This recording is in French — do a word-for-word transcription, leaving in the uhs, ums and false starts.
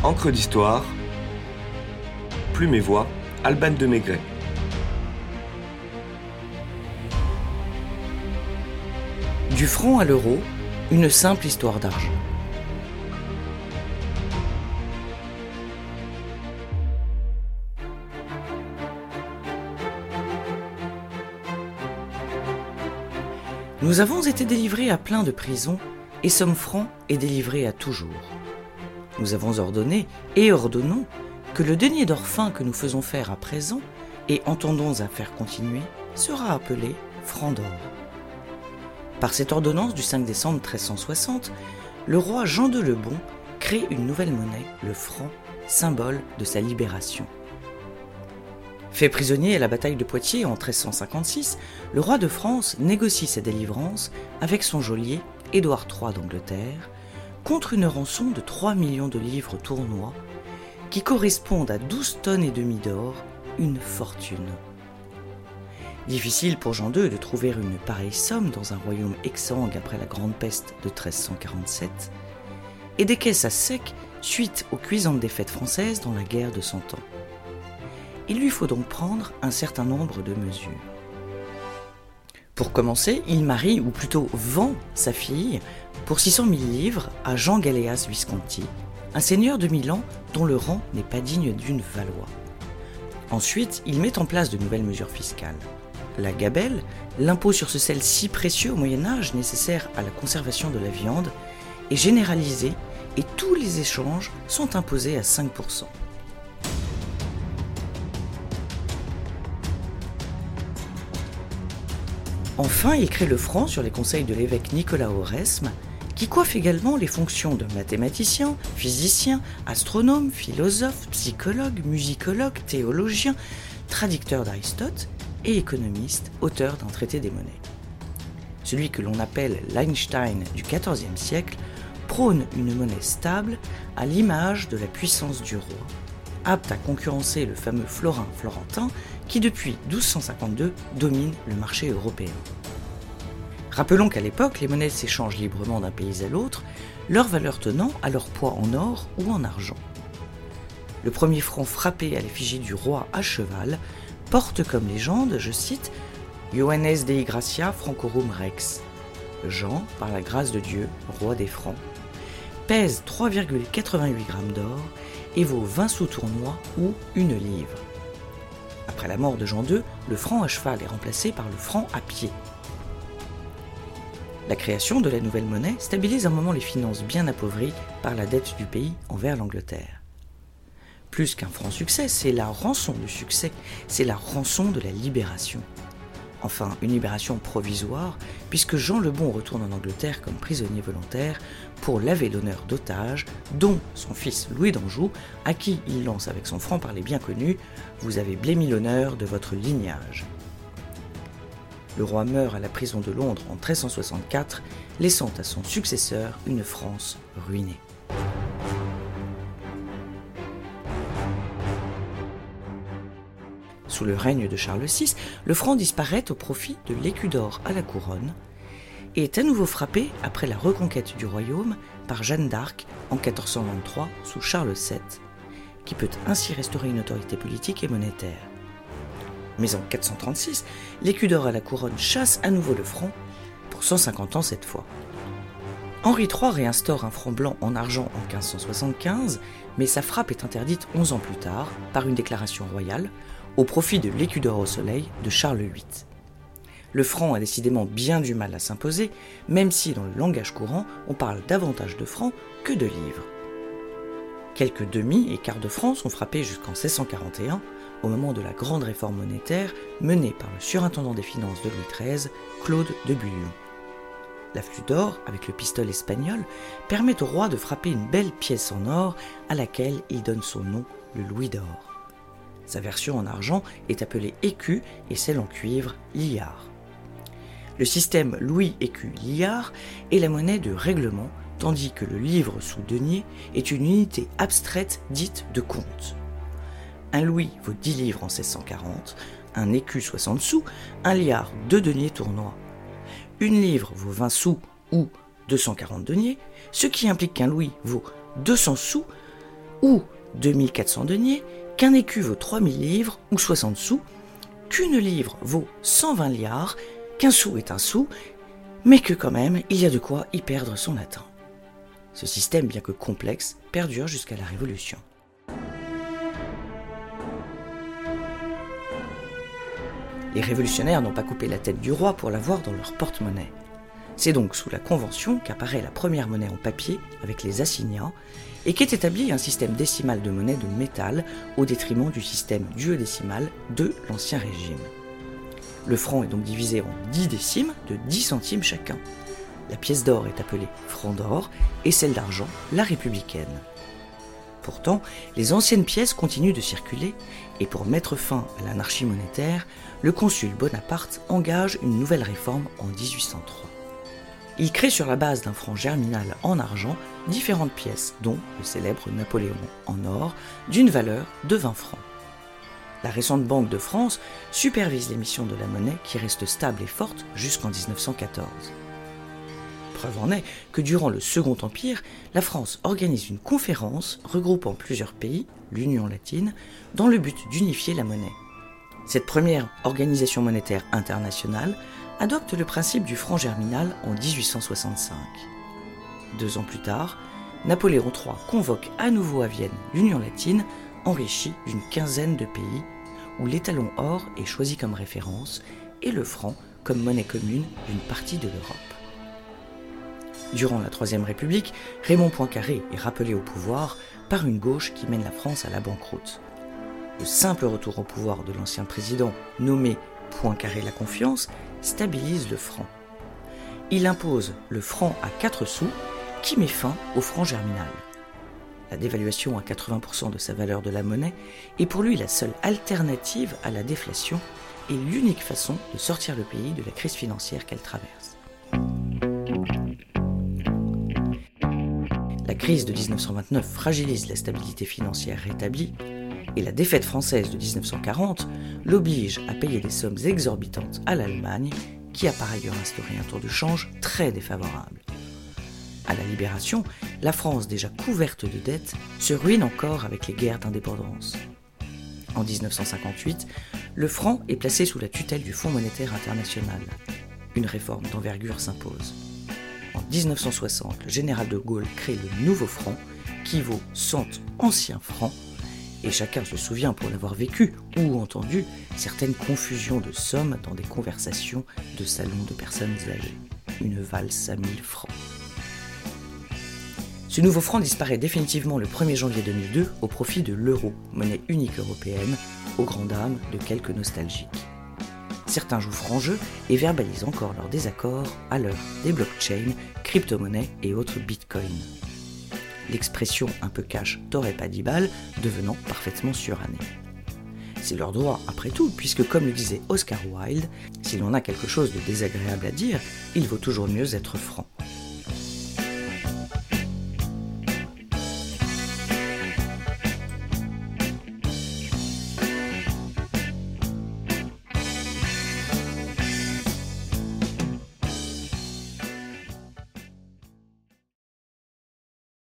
Encre d'histoire, Plume et Voix, Alban de Maigret. Du franc à l'euro, une simple histoire d'argent. Nous avons été délivrés à plein de prisons, et sommes francs et délivrés à toujours. Nous avons ordonné, et ordonnons, que le denier d'or fin que nous faisons faire à présent, et entendons à faire continuer, sera appelé franc d'or. Par cette ordonnance du cinq décembre treize cent soixante, le roi Jean deux le Bon crée une nouvelle monnaie, le franc, symbole de sa libération. Fait prisonnier à la bataille de Poitiers en treize cent cinquante-six, le roi de France négocie sa délivrance avec son geôlier Édouard trois d'Angleterre contre une rançon de trois millions de livres tournois qui correspondent à douze tonnes et demie d'or, une fortune. Difficile pour Jean deux de trouver une pareille somme dans un royaume exsangue après la grande peste de treize cent quarante-sept, et des caisses à sec suite aux cuisantes défaites françaises dans la guerre de Cent Ans. Il lui faut donc prendre un certain nombre de mesures. Pour commencer, il marie, ou plutôt vend, sa fille pour six cent mille livres à Jean Galéas Visconti, un seigneur de Milan dont le rang n'est pas digne d'une Valois. Ensuite, il met en place de nouvelles mesures fiscales. La gabelle, l'impôt sur ce sel si précieux au Moyen-Âge nécessaire à la conservation de la viande, est généralisé et tous les échanges sont imposés à cinq pour cent. Enfin, il crée le franc sur les conseils de l'évêque Nicolas Oresme, qui coiffe également les fonctions de mathématicien, physicien, astronome, philosophe, psychologue, musicologue, théologien, traducteur d'Aristote et économiste, auteur d'un traité des monnaies. Celui que l'on appelle l'Einstein du quatorzième siècle prône une monnaie stable à l'image de la puissance du roi, apte à concurrencer le fameux florin florentin qui depuis douze cent cinquante-deux domine le marché européen. Rappelons qu'à l'époque, les monnaies s'échangent librement d'un pays à l'autre, leur valeur tenant à leur poids en or ou en argent. Le premier franc frappé à l'effigie du roi à cheval porte comme légende, je cite, « Ioannes Dei Gratia Francorum Rex » Jean, par la grâce de Dieu, roi des Francs, pèse trois virgule quatre-vingt-huit grammes d'or et vaut vingt sous tournois ou une livre. Après la mort de Jean deux, le franc à cheval est remplacé par le franc à pied. La création de la nouvelle monnaie stabilise un moment les finances bien appauvries par la dette du pays envers l'Angleterre. Plus qu'un franc succès, c'est la rançon du succès, c'est la rançon de la libération. Enfin, une libération provisoire, puisque Jean le Bon retourne en Angleterre comme prisonnier volontaire pour laver l'honneur d'otages, dont son fils Louis d'Anjou, à qui il lance avec son franc-parler bien connu « Vous avez blêmi l'honneur de votre lignage ». Le roi meurt à la prison de Londres en treize cent soixante-quatre, laissant à son successeur une France ruinée. Sous le règne de Charles six, le franc disparaît au profit de l'écu d'or à la couronne et est à nouveau frappé après la reconquête du royaume par Jeanne d'Arc en quatorze cent vingt-trois sous Charles sept, qui peut ainsi restaurer une autorité politique et monétaire. Mais en quatre cent trente-six, l'écu d'or à la couronne chasse à nouveau le franc, pour cent cinquante ans cette fois. Henri trois réinstaure un franc blanc en argent en quinze cent soixante-quinze, mais sa frappe est interdite onze ans plus tard par une déclaration royale, au profit de l'écu d'or au soleil de Charles huit. Le franc a décidément bien du mal à s'imposer, même si dans le langage courant, on parle davantage de francs que de livres. Quelques demi et quarts de francs sont frappés jusqu'en seize cent quarante et un, au moment de la grande réforme monétaire menée par le surintendant des finances de Louis treize, Claude de Bullion. L'afflux d'or, avec le pistolet espagnol, permet au roi de frapper une belle pièce en or à laquelle il donne son nom, le louis d'or. Sa version en argent est appelée écu et celle en cuivre, liard. Le système louis-écu-liard est la monnaie de règlement, tandis que le livre sous denier est une unité abstraite dite de compte. Un louis vaut dix livres en seize cent quarante, un écu soixante sous, un liard deux deniers tournois. Une livre vaut vingt sous ou deux cent quarante deniers, ce qui implique qu'un louis vaut deux cents sous ou deux mille quatre cents deniers, qu'un écu vaut trois mille livres ou soixante sous, qu'une livre vaut cent vingt liards, qu'un sou est un sou, mais que quand même, il y a de quoi y perdre son latin. Ce système, bien que complexe, perdure jusqu'à la Révolution. Les révolutionnaires n'ont pas coupé la tête du roi pour l'avoir dans leur porte-monnaie. C'est donc sous la Convention qu'apparaît la première monnaie en papier avec les assignats et qu'est établi un système décimal de monnaie de métal au détriment du système duodécimal de l'Ancien Régime. Le franc est donc divisé en dix décimes de dix centimes chacun. La pièce d'or est appelée franc d'or et celle d'argent la républicaine. Pourtant, les anciennes pièces continuent de circuler et pour mettre fin à l'anarchie monétaire, le consul Bonaparte engage une nouvelle réforme en dix-huit cent trois. Il crée sur la base d'un franc germinal en argent différentes pièces, dont le célèbre Napoléon en or, d'une valeur de vingt francs. La récente Banque de France supervise l'émission de la monnaie qui reste stable et forte jusqu'en dix-neuf cent quatorze. Preuve en est que durant le Second Empire, la France organise une conférence regroupant plusieurs pays, l'Union latine, dans le but d'unifier la monnaie. Cette première organisation monétaire internationale adopte le principe du franc germinal en dix-huit cent soixante-cinq. Deux ans plus tard, Napoléon trois convoque à nouveau à Vienne l'Union latine, enrichie d'une quinzaine de pays, où l'étalon or est choisi comme référence et le franc comme monnaie commune d'une partie de l'Europe. Durant la Troisième République, Raymond Poincaré est rappelé au pouvoir par une gauche qui mène la France à la banqueroute. Le simple retour au pouvoir de l'ancien président, nommé Poincaré la Confiance, stabilise le franc. Il impose le franc à quatre sous, qui met fin au franc germinal. La dévaluation à quatre-vingts pour cent de sa valeur de la monnaie est pour lui la seule alternative à la déflation et l'unique façon de sortir le pays de la crise financière qu'elle traverse. La crise de dix-neuf cent vingt-neuf fragilise la stabilité financière rétablie et la défaite française de dix-neuf cent quarante l'oblige à payer des sommes exorbitantes à l'Allemagne qui a par ailleurs instauré un taux de change très défavorable. À la Libération, la France déjà couverte de dettes se ruine encore avec les guerres d'indépendance. En dix-neuf cent cinquante-huit, le franc est placé sous la tutelle du Fonds monétaire international. Une réforme d'envergure s'impose. En dix-neuf cent soixante, le général de Gaulle crée le nouveau franc, qui vaut cent anciens francs, et chacun se souvient pour l'avoir vécu ou entendu certaines confusions de sommes dans des conversations de salons de personnes âgées. Une valse à mille francs. Ce nouveau franc disparaît définitivement le premier janvier deux mille deux au profit de l'euro, monnaie unique européenne, aux grandes dames de quelques nostalgiques. Certains jouent franc jeu et verbalisent encore leur désaccord à l'heure des blockchains, crypto-monnaies et autres bitcoins. L'expression un peu cash t'aurait pas dix balles devenant parfaitement surannée. C'est leur droit après tout, puisque comme le disait Oscar Wilde, si l'on a quelque chose de désagréable à dire, il vaut toujours mieux être franc.